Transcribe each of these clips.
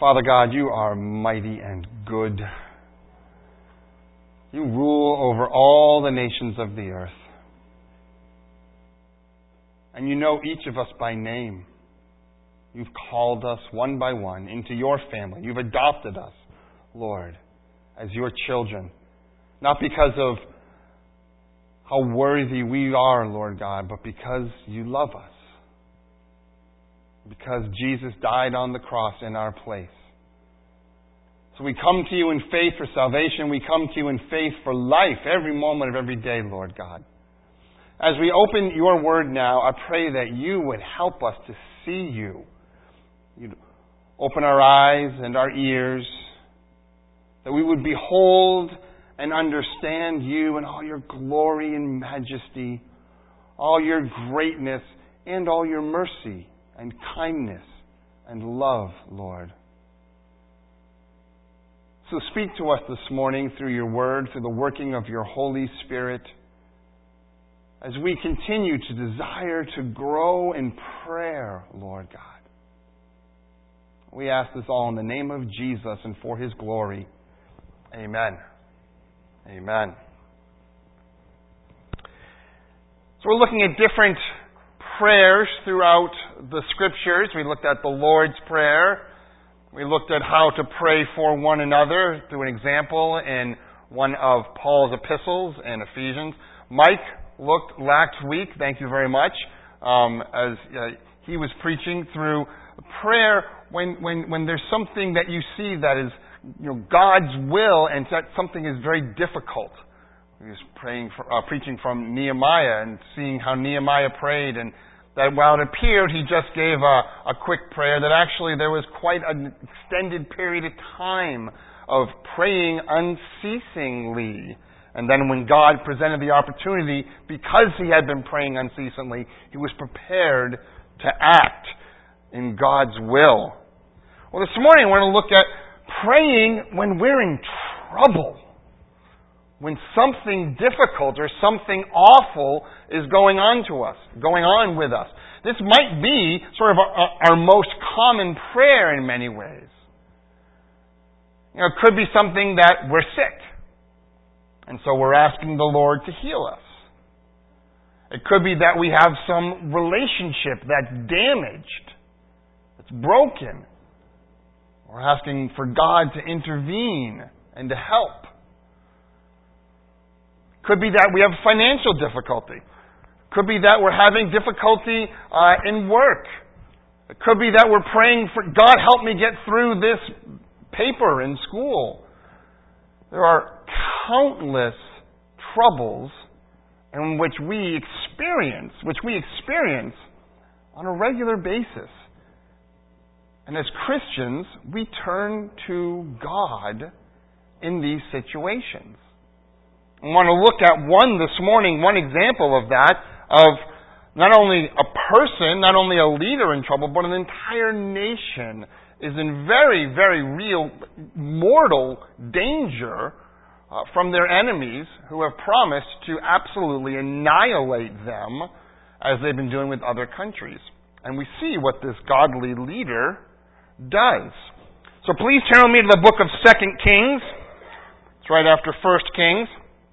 Father God, you are mighty and good. You rule over all the nations of the earth. And you know each of us by name. You've called us one by one into your family. You've adopted us, Lord, as your children. Not because of how worthy we are, Lord God, but because you love us. Because Jesus died on the cross in our place. So we come to you in faith for salvation. We come to you in faith for life every moment of every day, Lord God. As we open your word now, I pray that you would help us to see you. You'd open our eyes and our ears, that we would behold and understand you and all your glory and majesty, all your greatness and all your mercy and kindness and love, Lord. So speak to us this morning through your word, through the working of your Holy Spirit, as we continue to desire to grow in prayer, Lord God. We ask this all in the name of Jesus and for His glory. Amen. Amen. So we're looking at different prayers throughout the Scriptures. We looked at the Lord's Prayer. We looked at how to pray for one another through an example in one of Paul's epistles in Ephesians. Mike looked last week, thank you very much, as he was preaching through prayer when there's something that you see that is God's will and that something is very difficult. He was preaching from Nehemiah and seeing how Nehemiah prayed, and that while it appeared he just gave a quick prayer, that actually there was quite an extended period of time of praying unceasingly. And then when God presented the opportunity, because he had been praying unceasingly, he was prepared to act in God's will. Well, this morning we're going to look at praying when we're in trouble. When something difficult or something awful is going on with us. This might be sort of our most common prayer in many ways. It could be something that we're sick, and so we're asking the Lord to heal us. It could be that we have some relationship that's damaged, that's broken. We're asking for God to intervene and to help. Could be that we have financial difficulty. Could be that we're having difficulty in work. It could be that we're praying for, God, help me get through this paper in school. There are countless troubles in which we experience on a regular basis. And as Christians, we turn to God in these situations. I want to look at one example of that, of not only a person, not only a leader in trouble, but an entire nation is in very, very real mortal danger from their enemies who have promised to absolutely annihilate them as they've been doing with other countries. And we see what this godly leader does. So please turn with me to the book of 2 Kings. It's right after 1 Kings.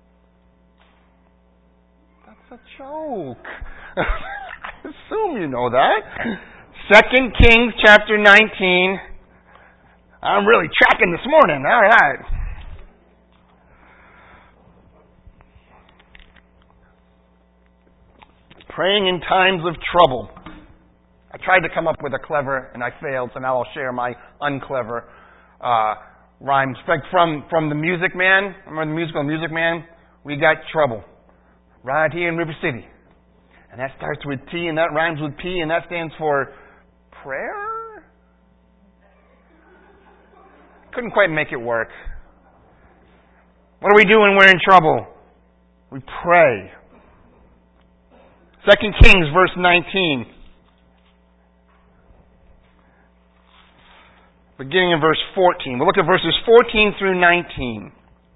A joke. I assume you know that. 2 Kings chapter 19. I'm really tracking this morning. All right. Praying in times of trouble. I tried to come up with a clever, and I failed, so now I'll share my unclever rhymes. Like from the Music Man. Remember the musical Music Man? We got trouble. Right here in River City. And that starts with T, and that rhymes with P, and that stands for prayer? Couldn't quite make it work. What do we do when we're in trouble? We pray. 2 Kings, verse 19. Beginning in verse 14. We'll look at verses 14 through 19.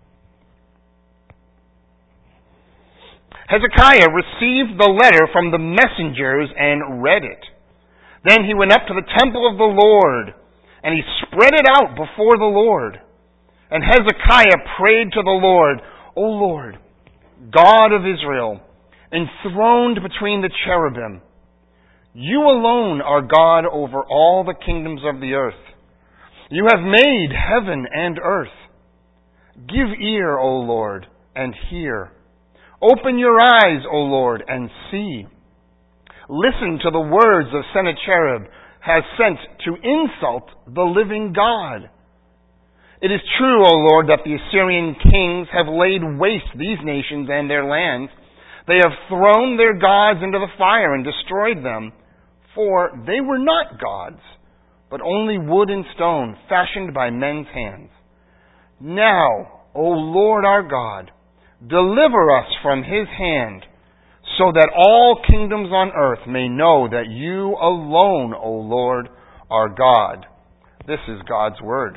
Hezekiah received the letter from the messengers and read it. Then he went up to the temple of the Lord and he spread it out before the Lord. And Hezekiah prayed to the Lord, O Lord, God of Israel, enthroned between the cherubim, you alone are God over all the kingdoms of the earth. You have made heaven and earth. Give ear, O Lord, and hear. Open your eyes, O Lord, and see. Listen to the words of Sennacherib has sent to insult the living God. It is true, O Lord, that the Assyrian kings have laid waste these nations and their lands. They have thrown their gods into the fire and destroyed them, for they were not gods, but only wood and stone fashioned by men's hands. Now, O Lord our God, deliver us from his hand, so that all kingdoms on earth may know that you alone, O Lord, are God. This is God's word.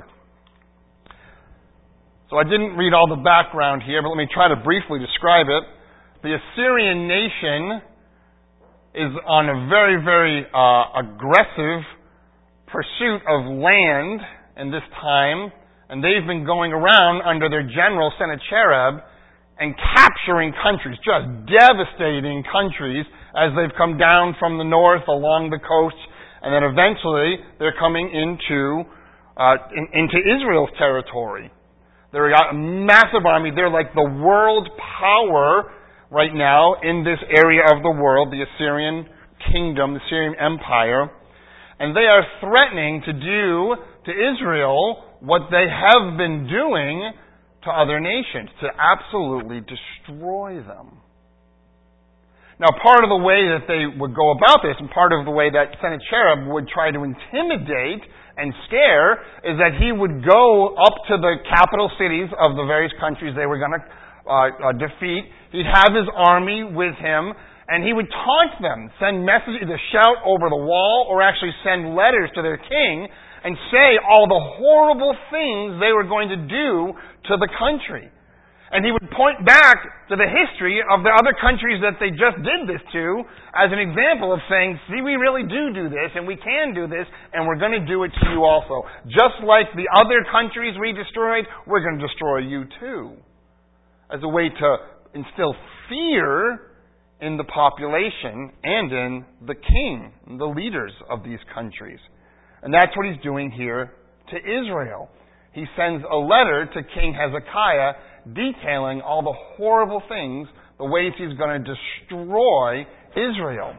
So I didn't read all the background here, but let me try to briefly describe it. The Assyrian nation is on a very, very aggressive pursuit of land in this time, and they've been going around under their general Sennacherib and capturing countries, just devastating countries as they've come down from the north along the coast, and then eventually they're coming into Israel's territory. They've got a massive army. They're like the world power right now in this area of the world, the Assyrian kingdom, the Assyrian empire. And they are threatening to do to Israel what they have been doing to other nations, to absolutely destroy them. Now, part of the way that they would go about this, and part of the way that Sennacherib would try to intimidate and scare, is that he would go up to the capital cities of the various countries they were going to defeat. He'd have his army with him, and he would taunt them, send messages, either shout over the wall or actually send letters to their king and say all the horrible things they were going to do to the country. And he would point back to the history of the other countries that they just did this to as an example of saying, see, we really do this, and we can do this, and we're going to do it to you also. Just like the other countries we destroyed, we're going to destroy you too. As a way to instill fear in the population and in the king, the leaders of these countries. And that's what he's doing here to Israel. He sends a letter to King Hezekiah detailing all the horrible things, the ways he's going to destroy Israel.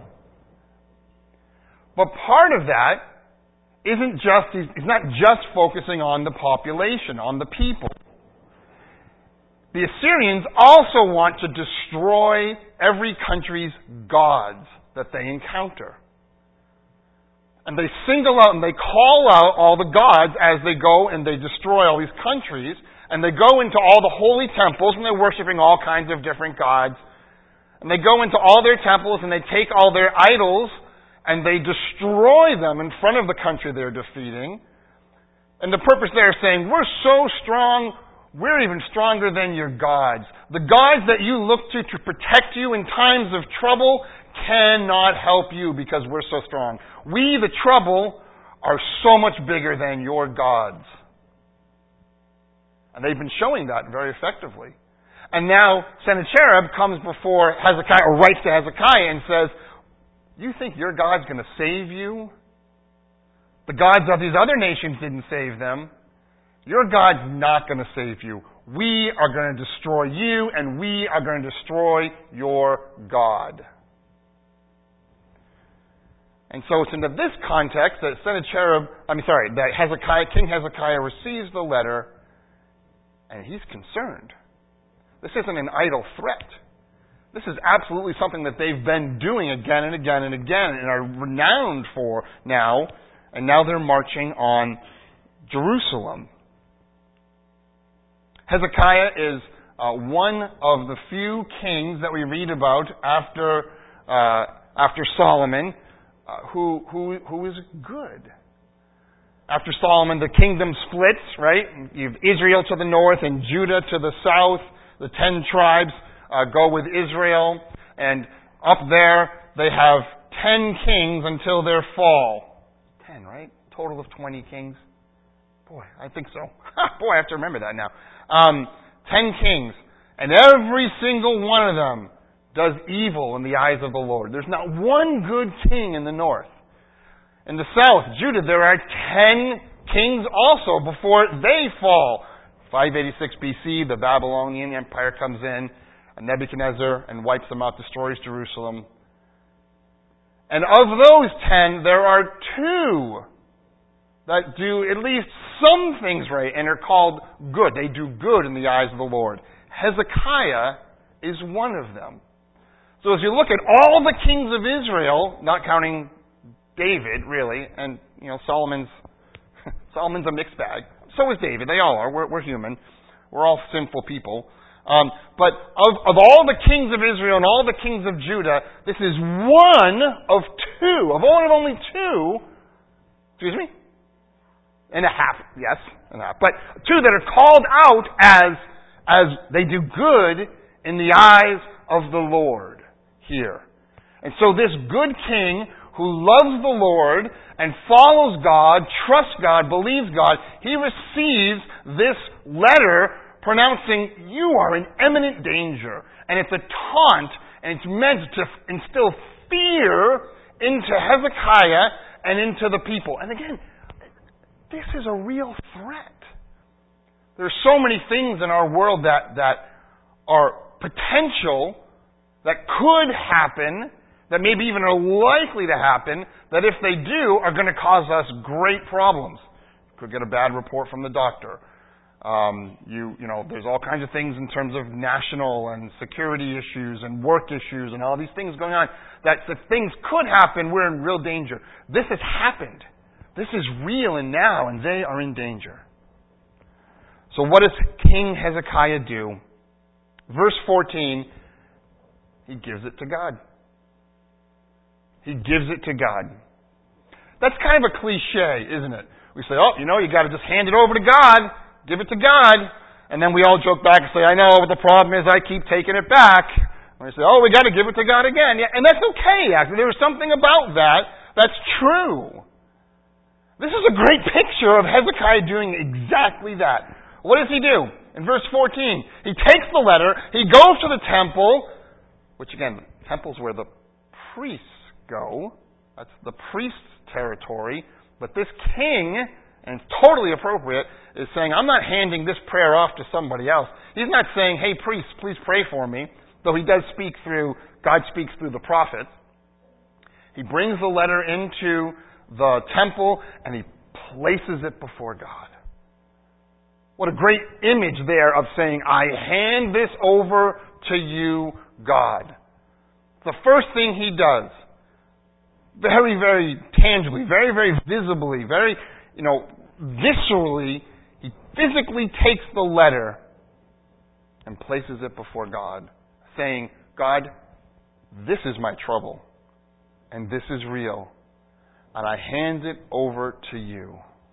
But part of that isn't just, he's not just focusing on the population, on the people. The Assyrians also want to destroy every country's gods that they encounter. And they single out and they call out all the gods as they go and they destroy all these countries. And they go into all the holy temples and they're worshiping all kinds of different gods. And they go into all their temples and they take all their idols and they destroy them in front of the country they're defeating. And the purpose there is saying, we're so strong, we're even stronger than your gods. The gods that you look to protect you in times of trouble cannot help you because we're so strong. We, the trouble, are so much bigger than your gods. And they've been showing that very effectively. And now Sennacherib comes before Hezekiah, or writes to Hezekiah and says, you think your God's going to save you? The gods of these other nations didn't save them. Your God's not going to save you. We are going to destroy you, and we are going to destroy your God. And so it's into this context that King Hezekiah receives the letter, and he's concerned. This isn't an idle threat. This is absolutely something that they've been doing again and again and again and are renowned for now. And now they're marching on Jerusalem. Hezekiah is one of the few kings that we read about after Solomon who is good. After Solomon, the kingdom splits, right? You have Israel to the north and Judah to the south. The 10 tribes go with Israel. And up there, they have 10 kings until their fall. 10, right? Total of 20 kings. Boy, I think so. Boy, I have to remember that now. 10 kings. And every single one of them does evil in the eyes of the Lord. There's not one good king in the north. In the south, Judah, there are 10 kings also before they fall. 586 BC, the Babylonian Empire comes in, and Nebuchadnezzar, and wipes them out, destroys Jerusalem. And of those 10, there are 2 that do at least some things right and are called good. They do good in the eyes of the Lord. Hezekiah is one of them. So as you look at all the kings of Israel, not counting David, really, and Solomon's a mixed bag. So is David. They all are. We're human. We're all sinful people. But of all the kings of Israel and all the kings of Judah, this is one of 2, of only 2, excuse me? And a half, yes, and a half. But 2 that are called out as they do good in the eyes of the Lord here. And so this good king who loves the Lord and follows God, trusts God, believes God, he receives this letter pronouncing, you are in imminent danger. And it's a taunt, and it's meant to instill fear into Hezekiah and into the people. And again, this is a real threat. There's so many things in our world that are potential, that could happen, that maybe even are likely to happen, that if they do, are going to cause us great problems. You could get a bad report from the doctor. There's all kinds of things in terms of national and security issues and work issues and all these things going on, that if things could happen, we're in real danger. This has happened. This is real and now, and they are in danger. So what does King Hezekiah do? Verse 14, he gives it to God. He gives it to God. That's kind of a cliche, isn't it? We say, you got to just hand it over to God. Give it to God. And then we all joke back and say, I know, but the problem is I keep taking it back. And we say, we got to give it to God again. Yeah, and that's okay, actually. There's something about that that's true. This is a great picture of Hezekiah doing exactly that. What does he do? In verse 14, he takes the letter, he goes to the temple, which again, the temple's where the priests go. That's the priest's territory. But this king, and it's totally appropriate, is saying, I'm not handing this prayer off to somebody else. He's not saying, hey, priests, please pray for me. Though he does God speaks through the prophets. He brings the letter into the temple and he places it before God. What a great image there of saying, I hand this over to you, God. The first thing he does, very, very tangibly, very, very visibly, very, viscerally, he physically takes the letter and places it before God, saying, God, this is my trouble, and this is real, and I hand it over to you.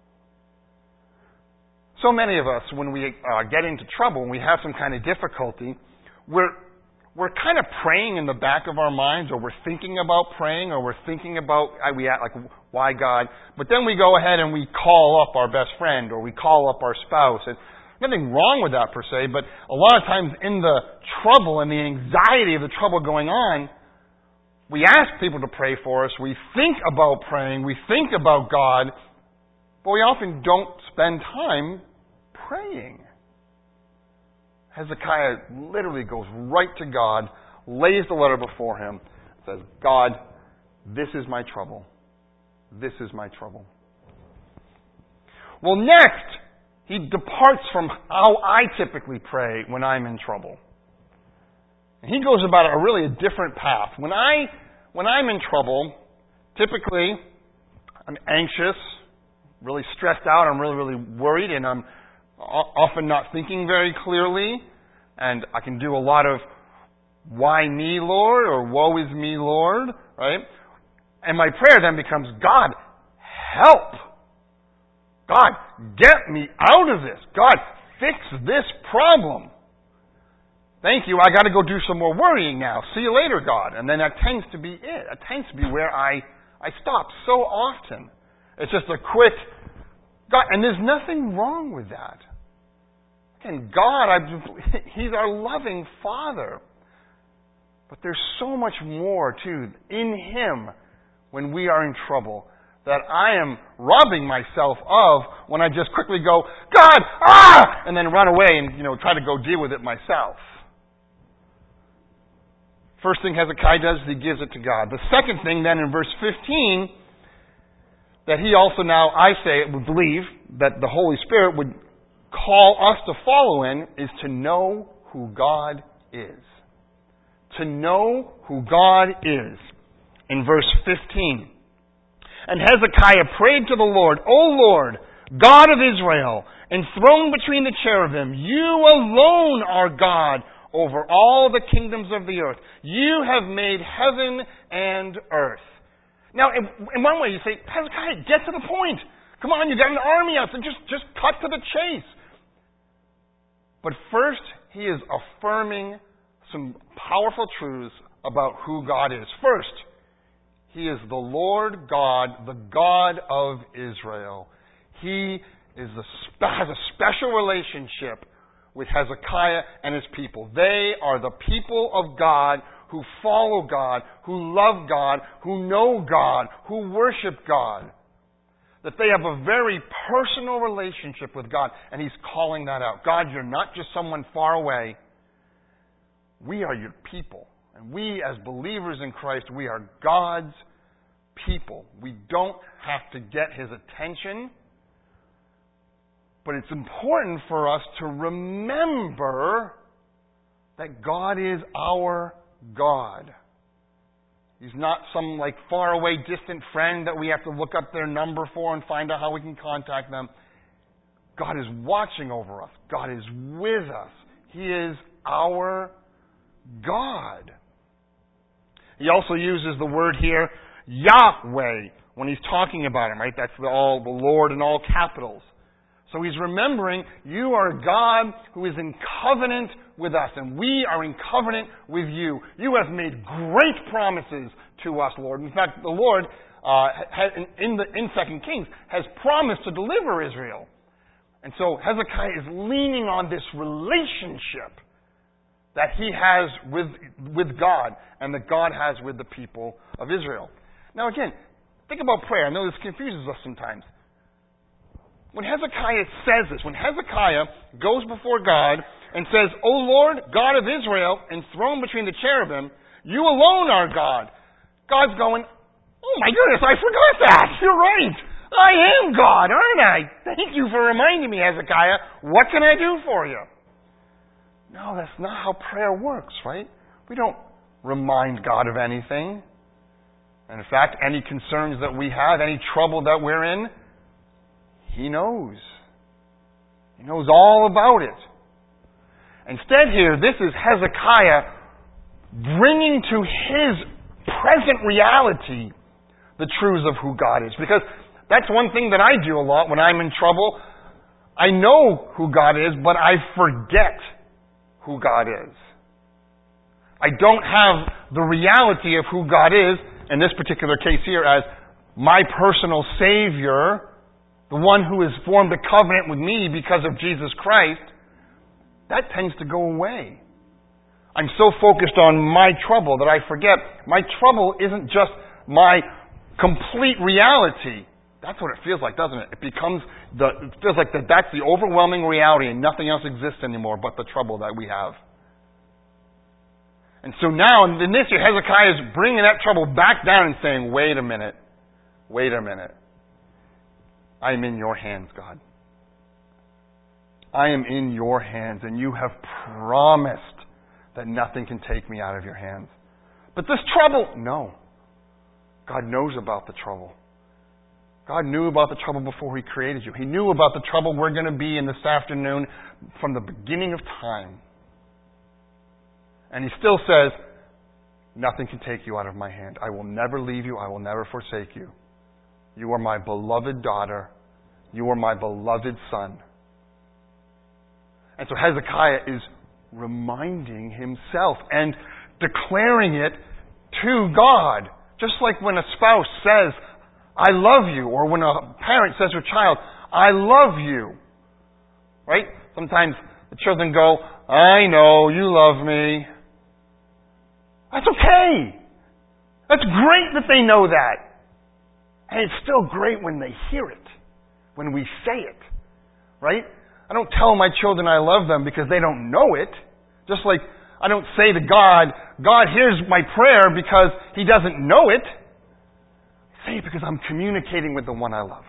So many of us, when we get into trouble, when we have some kind of difficulty, we're kind of praying in the back of our minds, or we're thinking about praying, or we're thinking about, why God? But then we go ahead and we call up our best friend, or we call up our spouse. And nothing wrong with that per se, but a lot of times in the trouble and the anxiety of the trouble going on, we ask people to pray for us, we think about praying, we think about God, but we often don't spend time praying. Hezekiah literally goes right to God, lays the letter before him, says, God, this is my trouble. This is my trouble. Well, next, he departs from how I typically pray when I'm in trouble. And he goes about a different path. When I'm in trouble, typically I'm anxious, really stressed out, I'm really, really worried, and I'm often not thinking very clearly, and I can do a lot of why me, Lord, or woe is me, Lord, right? And my prayer then becomes, God, help! God, get me out of this! God, fix this problem! Thank you, I got to go do some more worrying now. See you later, God. And then that tends to be it. It tends to be where I stop so often. It's just a quick, God, and there's nothing wrong with that. Again, God, He's our loving Father. But there's so much more, too, in Him when we are in trouble that I am robbing myself of when I just quickly go, God, and then run away and, try to go deal with it myself. First thing Hezekiah does is he gives it to God. The second thing then in verse 15, that he also now, I say, would believe that the Holy Spirit would call us to follow in is to know who God is. To know who God is. In verse 15. And Hezekiah prayed to the Lord, O Lord, God of Israel, enthroned between the cherubim, you alone are God over all the kingdoms of the earth. You have made heaven and earth. Now, in one way you say, Hezekiah, get to the point. Come on, you got an army out, so just cut to the chase. But first, he is affirming some powerful truths about who God is. First, He is the Lord God, the God of Israel. He has a special relationship with Hezekiah and his people. They are the people of God who follow God, who love God, who know God, who worship God. That they have a very personal relationship with God, and He's calling that out. God, you're not just someone far away. We are your people. And we, as believers in Christ, we are God's people. We don't have to get His attention. But it's important for us to remember that God is our God. He's not some far away distant friend that we have to look up their number for and find out how we can contact them. God is watching over us. God is with us. He is our God. He also uses the word here, Yahweh, when he's talking about Him, right? That's the Lord in all capitals. So he's remembering, you are a God who is in covenant with us, and we are in covenant with you. You have made great promises to us, Lord. In fact, the Lord, in 2 Kings, has promised to deliver Israel. And so Hezekiah is leaning on this relationship that he has with God and that God has with the people of Israel. Now again, think about prayer. I know this confuses us sometimes. When Hezekiah says this, when Hezekiah goes before God and says, O Lord, God of Israel, enthroned between the cherubim, you alone are God. God's going, oh my goodness, I forgot that. You're right. I am God, aren't I? Thank you for reminding me, Hezekiah. What can I do for you? No, that's not how prayer works, right? We don't remind God of anything. And in fact, any concerns that we have, any trouble that we're in, He knows. He knows all about it. Instead here, this is Hezekiah bringing to his present reality the truths of who God is. Because that's one thing that I do a lot when I'm in trouble. I know who God is, but I forget who God is. I don't have the reality of who God is, in this particular case here, as my personal Savior, the one who has formed a covenant with me because of Jesus Christ. That tends to go away. I'm so focused on my trouble that I forget my trouble isn't just my complete reality. That's what it feels like, doesn't it? It feels like that's the overwhelming reality and nothing else exists anymore but the trouble that we have. And so now, in this year, Hezekiah is bringing that trouble back down and saying, wait a minute. I'm in your hands, God. I am in your hands, and you have promised that nothing can take me out of your hands. But this trouble, no. God knows about the trouble. God knew about the trouble before He created you. He knew about the trouble we're going to be in this afternoon from the beginning of time. And He still says, nothing can take you out of my hand. I will never leave you. I will never forsake you. You are my beloved daughter. You are my beloved son. And so Hezekiah is reminding himself and declaring it to God. Just like when a spouse says, I love you, or when a parent says to a child, I love you. Right? Sometimes the children go, I know, you love me. That's okay. That's great that they know that. And it's still great when they hear it, when we say it. Right? I don't tell my children I love them because they don't know it. Just like I don't say to God, God hears my prayer because He doesn't know it. I say it because I'm communicating with the one I love.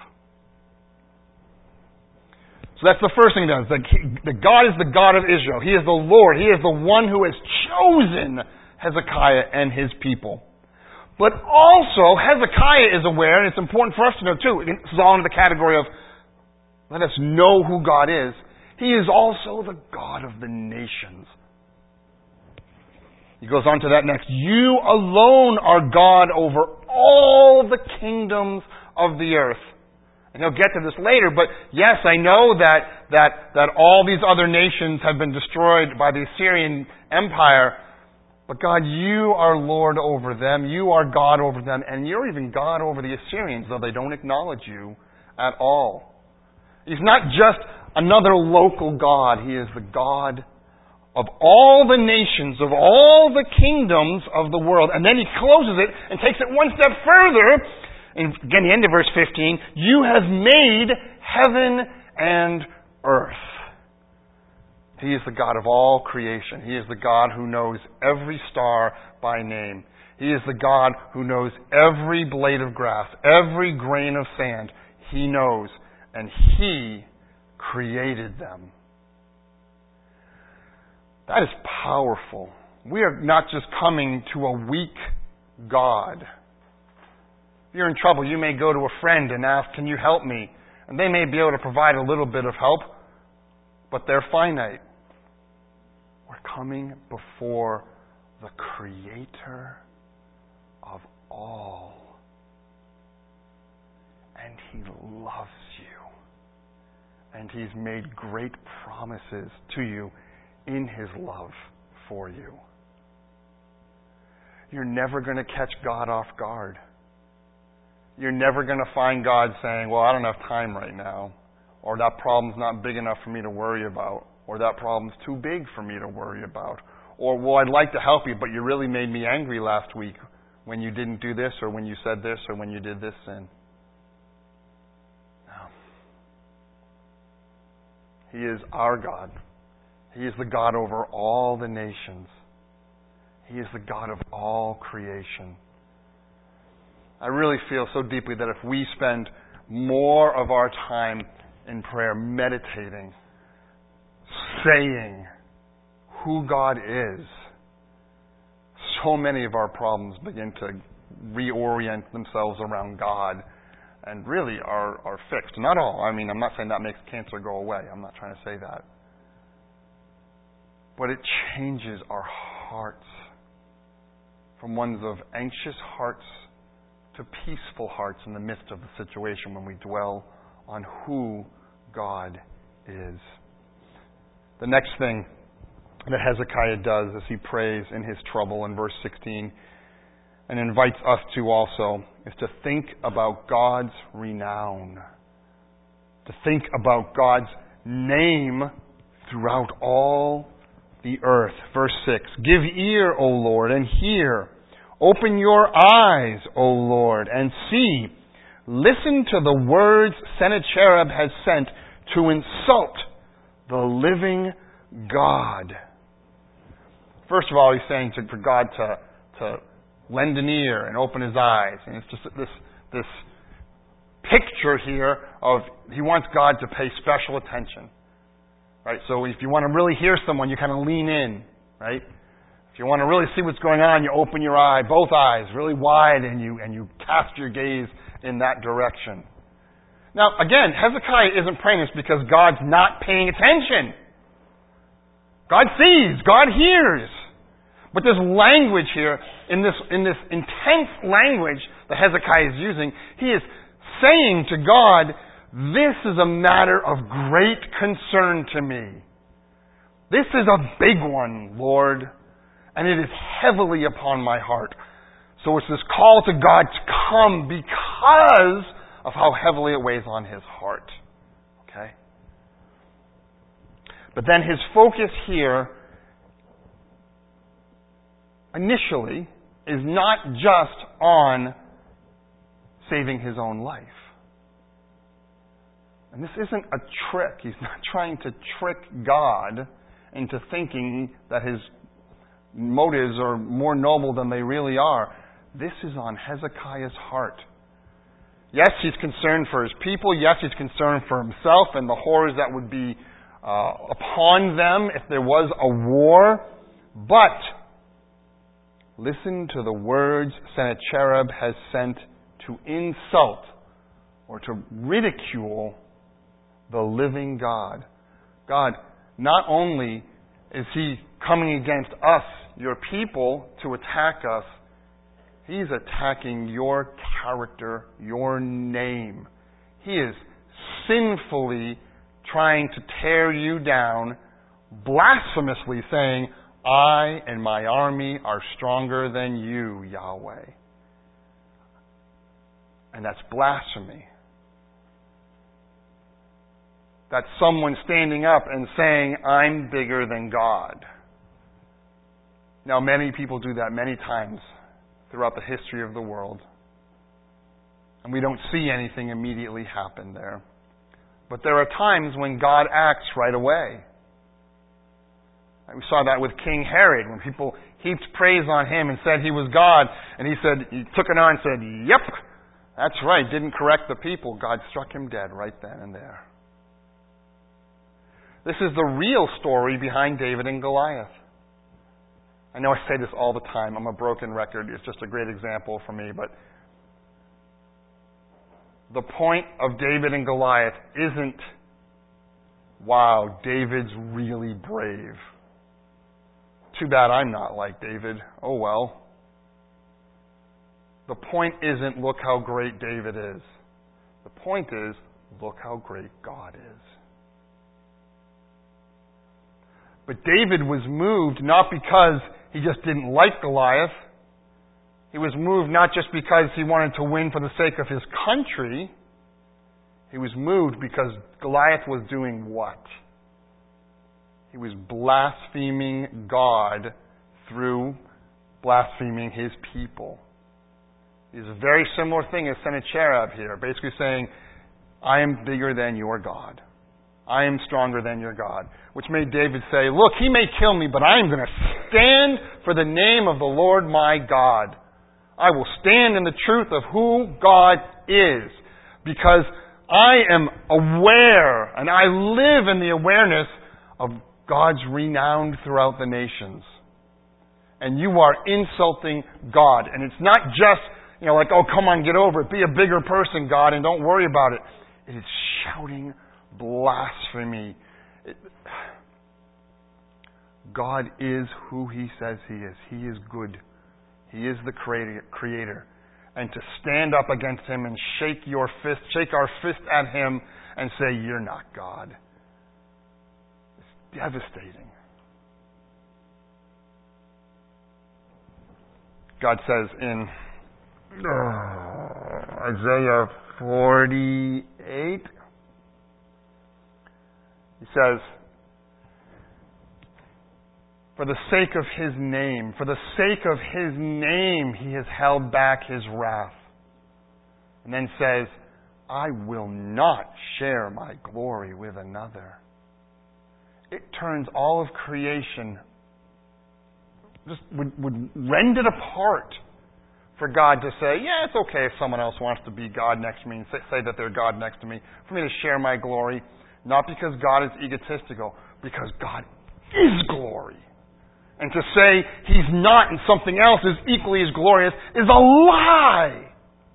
So that's the first thing He does. That God is the God of Israel. He is the Lord. He is the one who has chosen Hezekiah and his people. But also, Hezekiah is aware, and it's important for us to know too, this is all in the category of let us know who God is. He is also the God of the nations. He goes on to that next. You alone are God over all the kingdoms of the earth. And he'll get to this later, but yes, I know that all these other nations have been destroyed by the Assyrian Empire, but God, you are Lord over them, you are God over them, and you're even God over the Assyrians, though they don't acknowledge you at all. He's not just another local God, He is the God of all the nations, of all the kingdoms of the world. And then He closes it and takes it one step further. And again, the end of verse 15, you have made heaven and earth. He is the God of all creation. He is the God who knows every star by name. He is the God who knows every blade of grass, every grain of sand. He knows, and He created them. That is powerful. We are not just coming to a weak God. If you're in trouble, you may go to a friend and ask, can you help me? And they may be able to provide a little bit of help, but they're finite. We're coming before the Creator of all. And He loves you. And He's made great promises to you in His love for you. You're never going to catch God off guard. You're never going to find God saying, well, I don't have time right now. Or that problem's not big enough for me to worry about. Or that problem's too big for me to worry about. Or, well, I'd like to help you, but you really made me angry last week when you didn't do this, or when you said this, or when you did this sin. No. He is our God. He is the God over all the nations. He is the God of all creation. I really feel so deeply that if we spend more of our time in prayer meditating, saying who God is, so many of our problems begin to reorient themselves around God and really are fixed. Not all. I mean, I'm not saying that makes cancer go away. I'm not trying to say that. But it changes our hearts from ones of anxious hearts to peaceful hearts in the midst of the situation when we dwell on who God is. The next thing that Hezekiah does as he prays in his trouble in verse 16 and invites us to also is to think about God's renown, to think about God's name throughout all the earth. Verse 6, give ear, O Lord, and hear. Open your eyes, O Lord, and see. Listen to the words Sennacherib has sent to insult the living God. First of all, he's saying for God to lend an ear and open his eyes. And it's just this picture here of he wants God to pay special attention. Right? So if you want to really hear someone, you kind of lean in, right? If you want to really see what's going on, you open your eye, both eyes, really wide, and you cast your gaze in that direction. Now, again, Hezekiah isn't praying this because God's not paying attention. God sees, God hears. But there's language here, in this intense language that Hezekiah is using, he is saying to God, this is a matter of great concern to me. This is a big one, Lord, and it is heavily upon my heart. So it's this call to God to come because of how heavily it weighs on his heart. Okay? But then his focus here, initially, is not just on saving his own life. And this isn't a trick. He's not trying to trick God into thinking that his motives are more noble than they really are. This is on Hezekiah's heart. Yes, he's concerned for his people. Yes, he's concerned for himself and the horrors that would be upon them if there was a war. But listen to the words Sennacherib has sent to insult or to ridicule the living God. God, not only is he coming against us, your people, to attack us, he's attacking your character, your name. He is sinfully trying to tear you down, blasphemously saying, I and my army are stronger than you, Yahweh. And that's blasphemy. That's someone standing up and saying, I'm bigger than God. Now, many people do that many times throughout the history of the world. And we don't see anything immediately happen there. But there are times when God acts right away. We saw that with King Herod, when people heaped praise on him and said he was God. And he took it on and said, yep, that's right, didn't correct the people. God struck him dead right then and there. This is the real story behind David and Goliath. I know I say this all the time. I'm a broken record. It's just a great example for me. But the point of David and Goliath isn't, wow, David's really brave. Too bad I'm not like David. Oh well. The point isn't, look how great David is. The point is, look how great God is. But David was moved not because he just didn't like Goliath. He was moved not just because he wanted to win for the sake of his country. He was moved because Goliath was doing what? He was blaspheming God through blaspheming his people. It's a very similar thing as Sennacherib here, basically saying, I am bigger than your God. I am stronger than your God. Which made David say, look, he may kill me, but I am going to stand for the name of the Lord my God. I will stand in the truth of who God is, because I am aware and I live in the awareness of God's renown throughout the nations. And you are insulting God. And it's not just, like, oh, come on, get over it. Be a bigger person, God, and don't worry about it. It is shouting blasphemy. God is who he says he is. He is good. He is the creator. And to stand up against him and shake our fist at him and say, you're not God. It's devastating. God says in Isaiah 48, he says, for the sake of his name, he has held back his wrath. And then says, I will not share my glory with another. It turns all of creation, just would rend it apart for God to say, yeah, it's okay if someone else wants to be God next to me and say that they're God next to me, for me to share my glory. Not because God is egotistical, because God is glory. And to say he's not and something else is equally as glorious is a lie.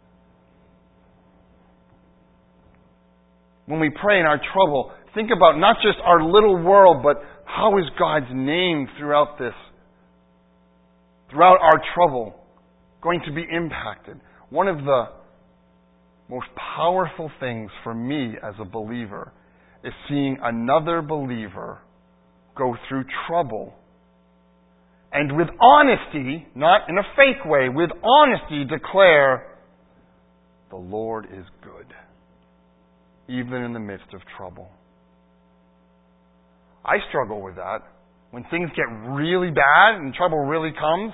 When we pray in our trouble, think about not just our little world, but how is God's name throughout our trouble, going to be impacted? One of the most powerful things for me as a believer is seeing another believer go through trouble and with honesty, not in a fake way, with honesty declare, the Lord is good. even in the midst of trouble. I struggle with that. When things get really bad and trouble really comes,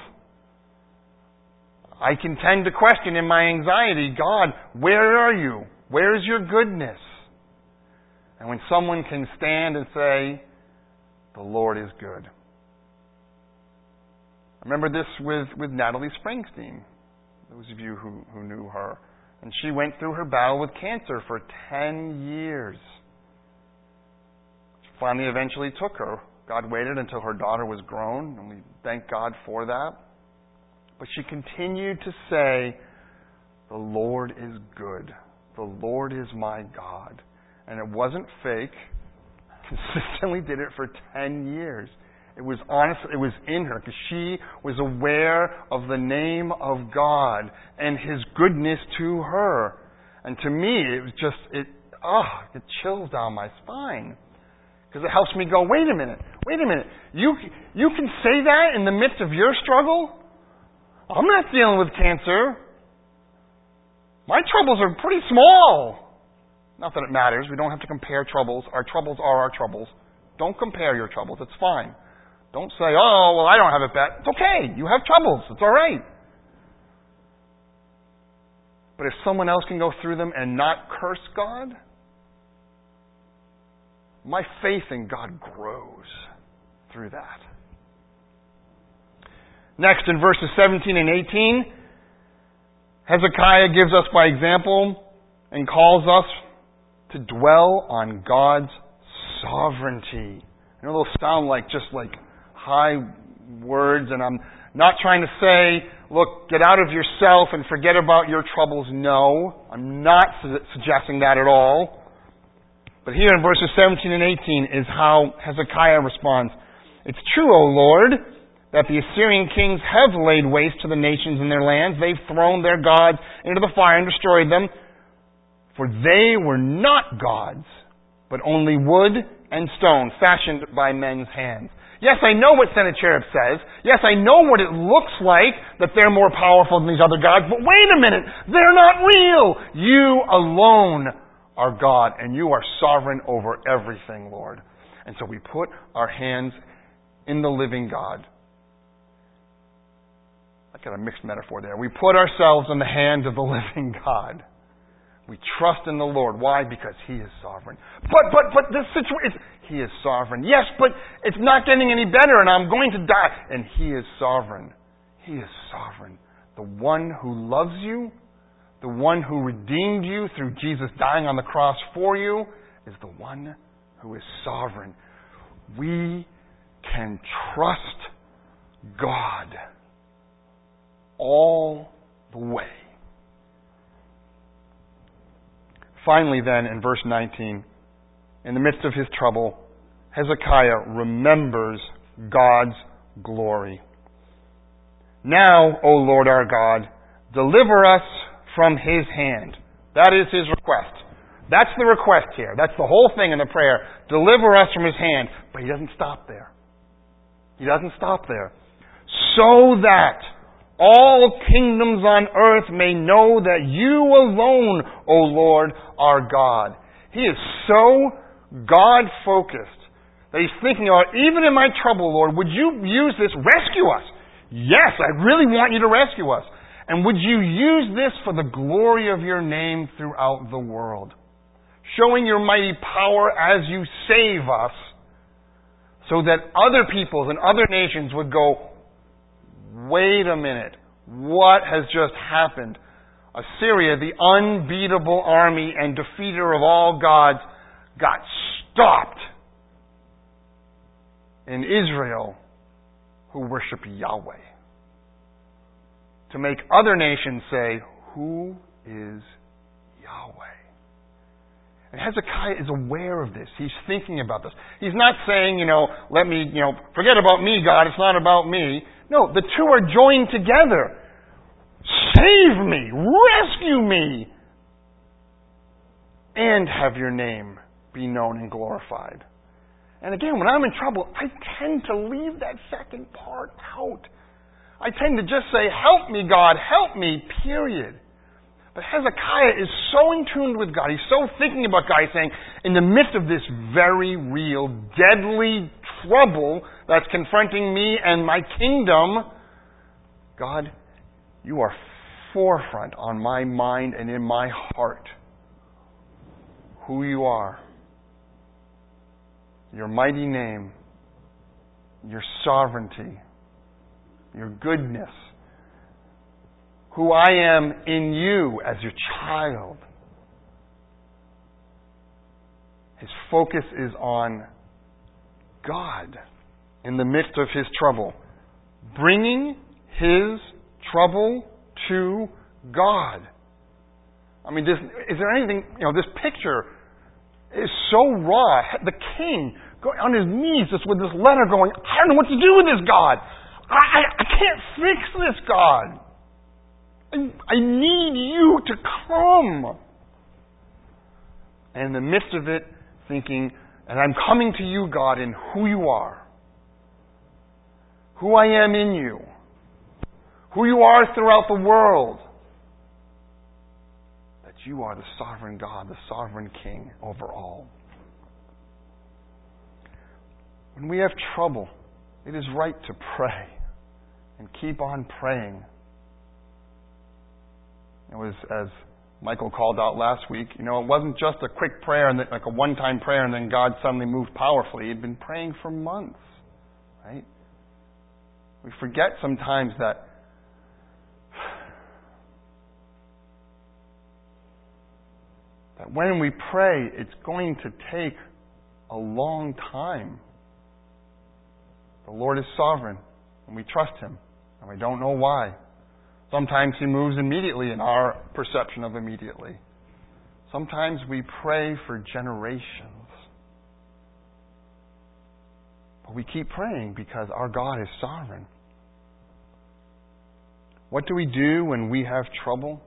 I can tend to question in my anxiety, God, where are you? Where is your goodness? And when someone can stand and say, the Lord is good. I remember this with Natalie Springsteen, those of you who knew her. And she went through her battle with cancer for 10 years. She finally eventually took her. God waited until her daughter was grown, and we thank God for that. But she continued to say, the Lord is good. The Lord is my God. And it wasn't fake. Consistently did it for 10 years. It was honest. It was in her because she was aware of the name of God and His goodness to her. And to me, it was just, it chills down my spine. Because it helps me go, wait a minute. You can say that in the midst of your struggle? I'm not dealing with cancer. My troubles are pretty small. Not that it matters. We don't have to compare troubles. Our troubles are our troubles. Don't compare your troubles. It's fine. Don't say, oh, well, I don't have it bad. It's okay. You have troubles. It's all right. But if someone else can go through them and not curse God, my faith in God grows through that. Next, in verses 17 and 18, Hezekiah gives us by example and calls us to dwell on God's sovereignty. I know those sound like just like high words, and I'm not trying to say, look, get out of yourself and forget about your troubles. No, I'm not suggesting that at all. But here in verses 17 and 18 is how Hezekiah responds. It's true, O Lord, that the Assyrian kings have laid waste to the nations in their lands. They've thrown their gods into the fire and destroyed them. For they were not gods, but only wood and stone, fashioned by men's hands. Yes, I know what Sennacherib says. Yes, I know what it looks like, that they're more powerful than these other gods. But wait a minute, they're not real. You alone are God, and you are sovereign over everything, Lord. And so we put our hands in the living God. I got a mixed metaphor there. We put ourselves in the hands of the living God. We trust in the Lord. Why? Because He is sovereign. But this situation, He is sovereign. Yes, but it's not getting any better and I'm going to die. And He is sovereign. He is sovereign. The one who loves you, the one who redeemed you through Jesus dying on the cross for you, is the one who is sovereign. We can trust God all the way. Finally then, in verse 19, in the midst of his trouble, Hezekiah remembers God's glory. Now, O Lord our God, deliver us from His hand. That is his request. That's the request here. That's the whole thing in the prayer. Deliver us from His hand. But he doesn't stop there. He doesn't stop there. So that all kingdoms on earth may know that You alone, O Lord, are God. He is so God-focused that he's thinking about, even in my trouble, Lord, would You use this? Rescue us. Yes, I really want You to rescue us. And would You use this for the glory of Your name throughout the world? Showing Your mighty power as You save us, so that other peoples and other nations would go, wait a minute, what has just happened? Assyria, the unbeatable army and defeater of all gods, got stopped. In Israel, who worship Yahweh. To make other nations say, who is Yahweh? And Hezekiah is aware of this. He's thinking about this. He's not saying, let me, forget about me, God, it's not about me. No, the two are joined together. Save me, rescue me, and have Your name be known and glorified. And again, when I'm in trouble, I tend to leave that second part out. I tend to just say, help me, God, help me, period. But Hezekiah is so in tune with God. He's so thinking about God. He's saying, in the midst of this very real, deadly trouble that's confronting me and my kingdom, God, you are forefront on my mind and in my heart. Who you are. Your mighty name. Your sovereignty. Your goodness. Who I am in you as your child. His focus is on God in the midst of his trouble. Bringing his trouble to God. I mean, is there anything, this picture is so raw. The king going on his knees just with this letter going, I don't know what to do with this, God. I can't fix this, God. I need you to come. And in the midst of it, thinking, and I'm coming to you, God, in who you are. Who I am in you. Who you are throughout the world. That you are the sovereign God, the sovereign King over all. When we have trouble, it is right to pray and keep on praying. It was, as Michael called out last week, it wasn't just a quick prayer, and like a one-time prayer, and then God suddenly moved powerfully. He'd been praying for months, right? We forget sometimes that when we pray, it's going to take a long time. The Lord is sovereign, and we trust Him, and we don't know why. Sometimes He moves immediately in our perception of immediately. Sometimes we pray for generations. But we keep praying because our God is sovereign. What do we do when we have trouble?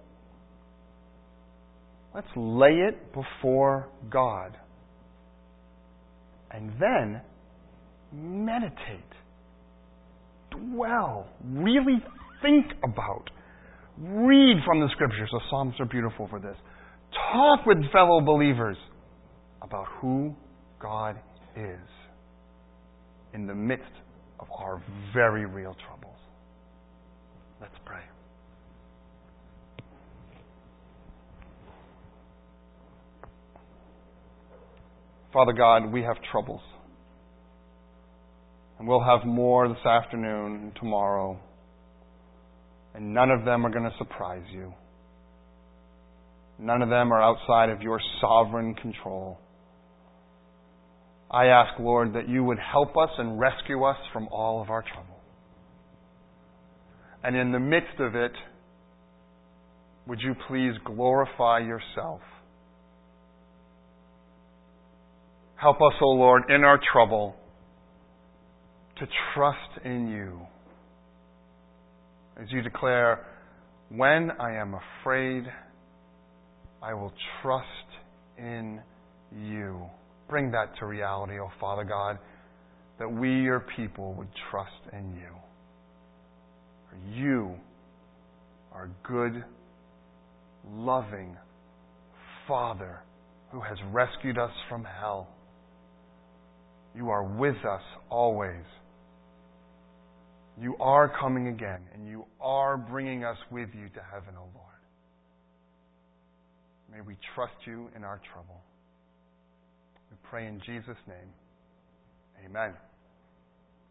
Let's lay it before God. And then meditate. Dwell. Really think about. Read from the Scriptures. The Psalms are beautiful for this. Talk with fellow believers about who God is in the midst of our very real troubles. Let's pray. Father God, we have troubles. And we'll have more this afternoon and tomorrow. And none of them are going to surprise you. None of them are outside of your sovereign control. I ask, Lord, that you would help us and rescue us from all of our trouble. And in the midst of it, would you please glorify yourself? Help us, O Lord, in our trouble to trust in you. As you declare, when I am afraid, I will trust in you. Bring that to reality, O Father God, that we, your people, would trust in you. For you are a good, loving Father who has rescued us from hell. You are with us always. You are coming again, and you are bringing us with you to heaven, O Lord. May we trust you in our trouble. We pray in Jesus' name. Amen.